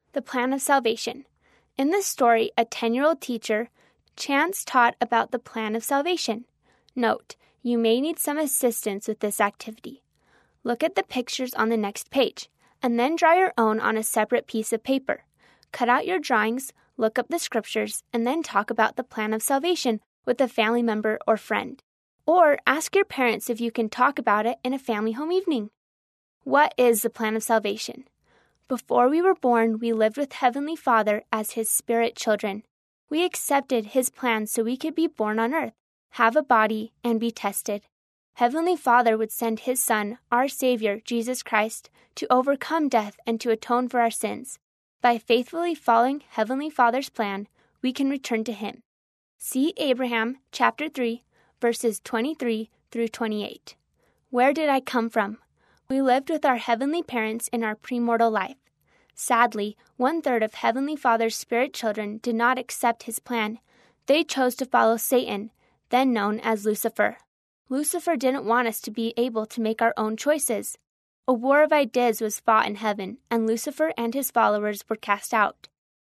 The plan of salvation. In this story, a 10-year-old teacher, Chance, taught about the plan of salvation. Note, you may need some assistance with this activity. Look at the pictures on the next page, and then draw your own on a separate piece of paper. Cut out your drawings, look up the scriptures, and then talk about the plan of salvation with a family member or friend. Or ask your parents if you can talk about it in a family home evening. What is the plan of salvation? Before we were born, we lived with Heavenly Father as His spirit children. We accepted His plan so we could be born on earth, have a body, and be tested. Heavenly Father would send His Son, our Savior, Jesus Christ, to overcome death and to atone for our sins. By faithfully following Heavenly Father's plan, we can return to Him. See Abraham, chapter 3, verses 23 through 28. Where did I come from? We lived with our heavenly parents in our premortal life. Sadly, 1/3 of Heavenly Father's spirit children did not accept His plan. They chose to follow Satan, then known as Lucifer. Lucifer didn't want us to be able to make our own choices. A war of ideas was fought in heaven, and Lucifer and his followers were cast out.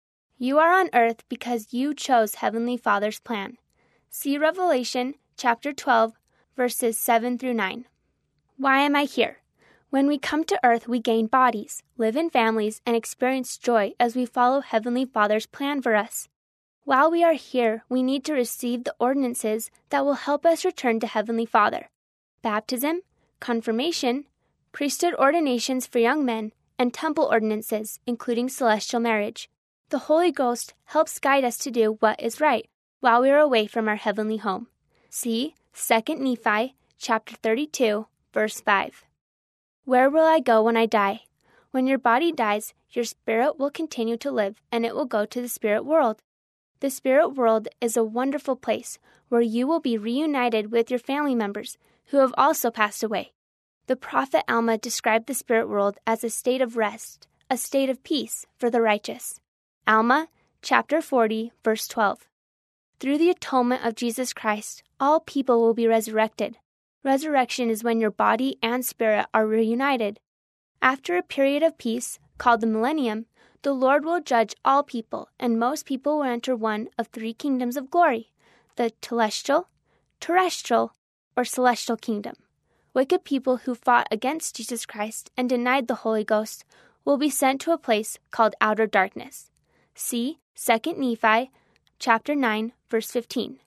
You are on earth because you chose Heavenly Father's plan. See Revelation chapter 12, verses 7 through 9. Why am I here? When we come to earth, we gain bodies, live in families, and experience joy as we follow Heavenly Father's plan for us. While we are here, we need to receive the ordinances that will help us return to Heavenly Father: baptism, confirmation, priesthood ordinations for young men, and temple ordinances, including celestial marriage. The Holy Ghost helps guide us to do what is right while we are away from our heavenly home. See 2 Nephi chapter 32, verse 5. Where will I go when I die? When your body dies, your spirit will continue to live, and it will go to the spirit world. The spirit world is a wonderful place where you will be reunited with your family members who have also passed away. The prophet Alma described the spirit world as a state of rest, a state of peace for the righteous. Alma, chapter 40, verse 12. Through the atonement of Jesus Christ, all people will be resurrected. Resurrection is when your body and spirit are reunited. After a period of peace, called the millennium, the Lord will judge all people, and most people will enter one of 3 kingdoms of glory: the telestial, terrestrial, or celestial kingdom. Wicked people who fought against Jesus Christ and denied the Holy Ghost will be sent to a place called outer darkness. See 2 Nephi chapter 9, verse 15.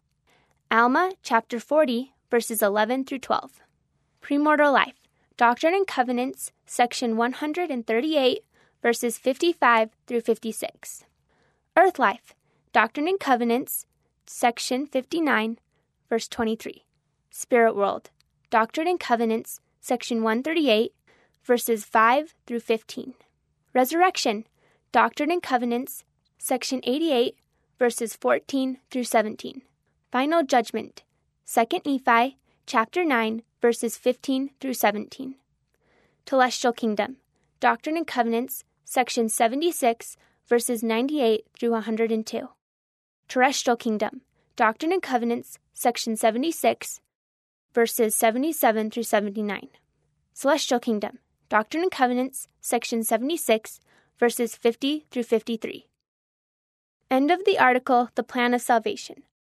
Alma chapter 40, verses 11 through 12. Premortal life. Doctrine and Covenants, section 138, verses 55 through 56. Earth life. Doctrine and Covenants, section 59, verse 23. Spirit world. Doctrine and Covenants, section 138, verses 5 through 15. Resurrection. Doctrine and Covenants, section 88, verses 14 through 17. Final judgment. 2 Nephi, chapter 9, verses 15 through 17. Telestial kingdom. Doctrine and Covenants, section 76, verses 98 through 102. Terrestrial kingdom. Doctrine and Covenants, section 76, verses 77 through 79. Celestial kingdom. Doctrine and Covenants, section 76, verses 50 through 53. End of the article, The Plan of Salvation.